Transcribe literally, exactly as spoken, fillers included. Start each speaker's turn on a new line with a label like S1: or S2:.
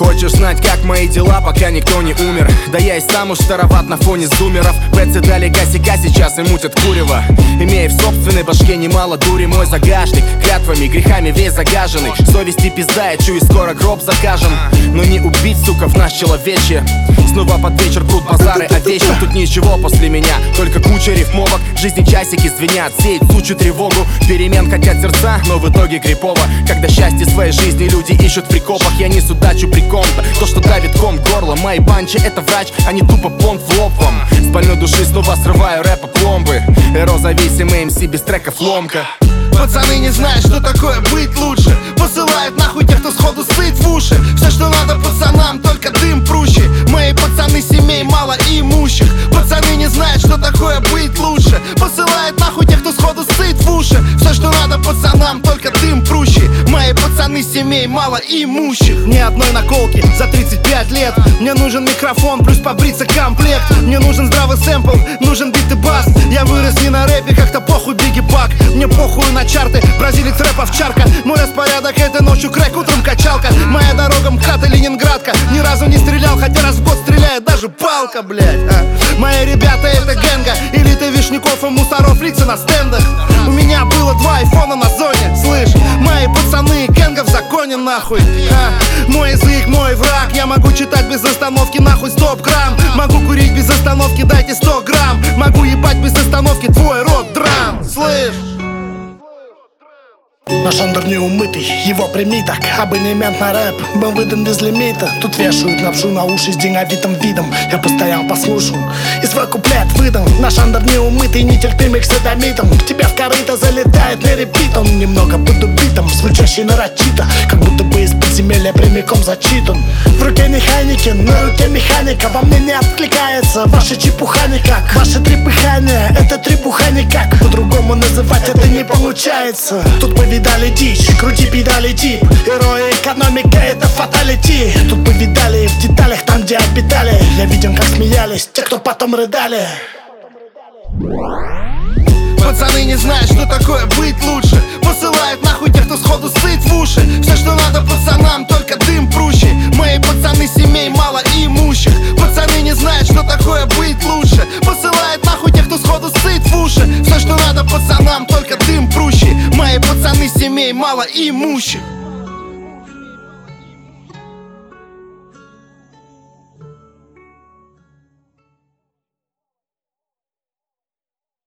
S1: Хочешь знать, как мои дела, пока никто не умер? Да я и сам уж староват на фоне зумеров. Пэтси дали гасика сейчас и мутят курево, имея в собственной башке немало дури. Мой загашник клятвами, грехами весь загаженный. Совести пизда, я чую, скоро гроб закажем. Но не убить, сука, в нас человечье. Снова под вечер крут базары, а вечно тут ничего после меня, только куча рифмовок. В жизни часики звенят, сеют сучью тревогу. Перемен хотят сердца, но в итоге крипово. Когда счастье своей жизни люди ищут в прикопах, я несу дачу при ком-то. То, что давит ком горло, мои панчи это врач, а не тупо понт в лоб вам. С больной души снова срываю рэпа пломбы. Эро-зависимый эм си без треков ломка.
S2: Пацаны не знают, что такое быть лучше. Посылают нахуй тех, кто сходу сыт в уши. Все, что надо пацанам, только дым прущий. Мои пацаны семей мало имущих. Пацаны не знают, что такое быть лучше. Посылают нахуй тех, кто сходу сыт в уши. Все, что надо пацанам, только дым прущий. Мои пацаны семей мало имущих. Ни одной наколки за тридцать пять лет. Мне нужен микрофон, плюс побриться комплект. Мне нужен здравый сэмпл, нужен бит и бас. Я вырос не на рэпе, как-то похуй Бигги Бак. Мне похуй на чарты, бразилец рэп овчарка. Мой распорядок это ночью крэк, утром качалка. Моя дорога МКАД и Ленинградка. Ни разу не стрелял, хотя раз в год стреляет даже палка, блядь, а. Мои ребята это гэнга, элита вишняков и мусоров, лица на стендах. У меня было два айфона на зоне, слышь. Мои пацаны, кэнга в законе, нахуй, а. Мой язык, мой враг. Я могу читать без остановки, нахуй стоп грамм. Могу курить без остановки, дайте сто грамм. Могу ебать без остановки твой рот драм, слышь.
S3: Наш андер не умытый, его прими так. Абонемент на рэп был выдан без лимита. Тут вешают лапшу на уши с денговитым видом. Я постоял, послушал и свой куплет выдал. Наш андер не умытый, нетерпимый к садомитам. К тебе в корыто залетает на репит. Он немного под убитом, звучащий нарочито, как будто бы из подземелья прямиком зачитан. В руке не Хайникен, на руке механика. Во мне не откликается ваша чепуха никак. Ваше трепыхание, это трепуха никак. По-другому называть это не получается. Тут мы видали дичь, крути педали тип. Герои экономика это фаталити. Тут повидали в деталях, там где обитали. Я видел, как смеялись те, кто потом рыдали.
S2: Пацаны не знают, что такое быть лучше. Посылают нахуй тех, кто сходу сыт в уши. Все, что надо пацанам, только дым прущий. Мои пацаны семей мало имущих. Пацаны не знают, что такое быть лучше. Посылают нахуй тех, кто сходу сыт в уши. Все, что надо пацанам, только дым прущий. Мои пацаны семей мало имущих.